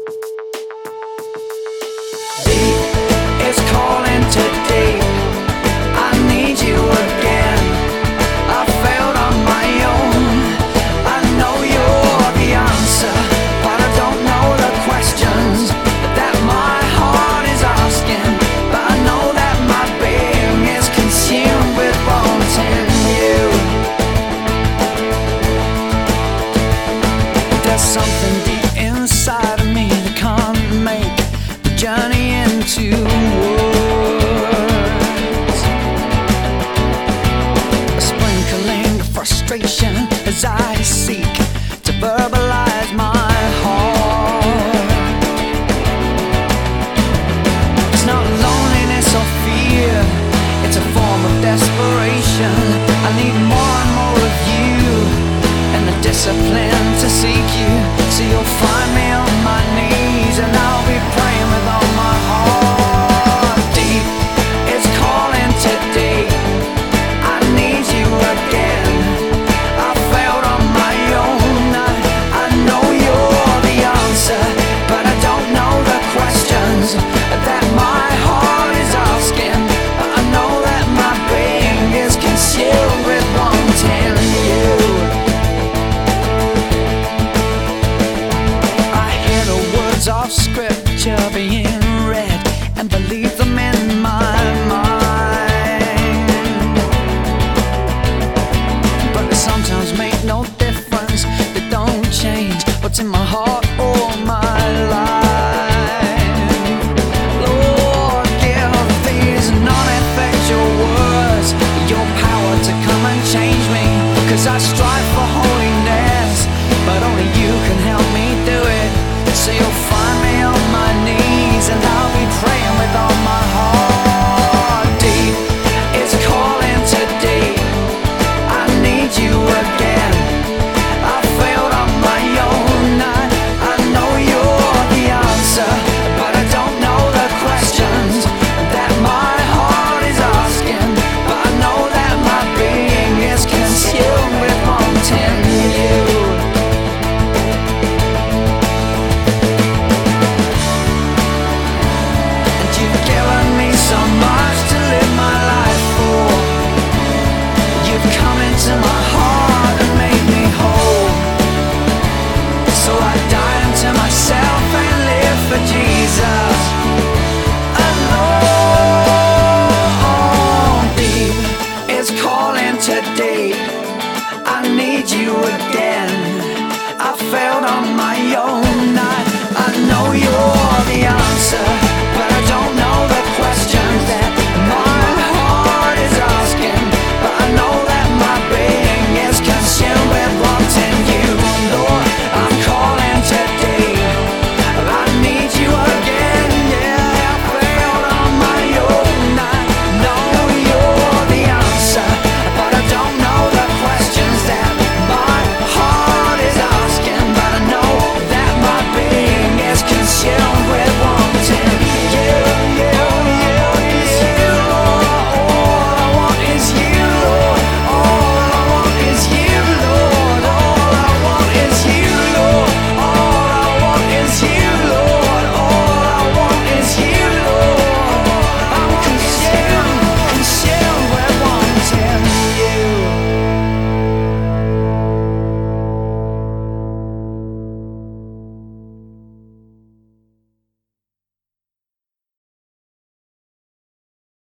It's calling today. I need you again. I failed on my own. I know you're the answer, but I don't know the questions that my heart is asking. But I know that my being is consumed with wanting you. There's something deep inside of me that can't make the journey into words. A sprinkling of frustration as I seek to verbalize my heart. It's not loneliness or fear, it's a form of desperation. I need more and more of you, and the discipline to seek you. So you'll find me on my knees, and I'll be praying with all my heart. Deep is calling today. I need you again. I failed on my own. I know you're the answer, but I don't know the questions that my heart is asking. But I know that my being is consumed with wanting you. Of scripture being read and believe them in my mind, but they sometimes make no difference. They don't change what's in my heart or my life. Lord, give these non-effectual words your power to come and change me, 'cause I